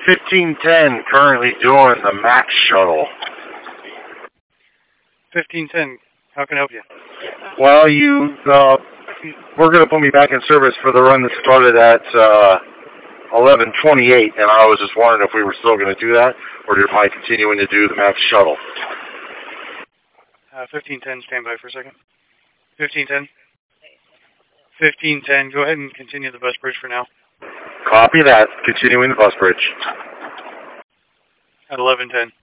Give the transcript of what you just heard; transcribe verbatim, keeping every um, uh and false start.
fifteen ten currently doing the Max shuttle. fifteen ten, how can I help you? Well, you, uh, we're going to put me back in service for the run that started at uh, eleven twenty-eight, and I was just wondering if we were still going to do that, or if I continuing to do the Max shuttle. Uh, fifteen ten, stand by for a second. fifteen ten. fifteen ten, go ahead and continue the bus bridge for now. Copy that, continuing the bus bridge. At eleven ten.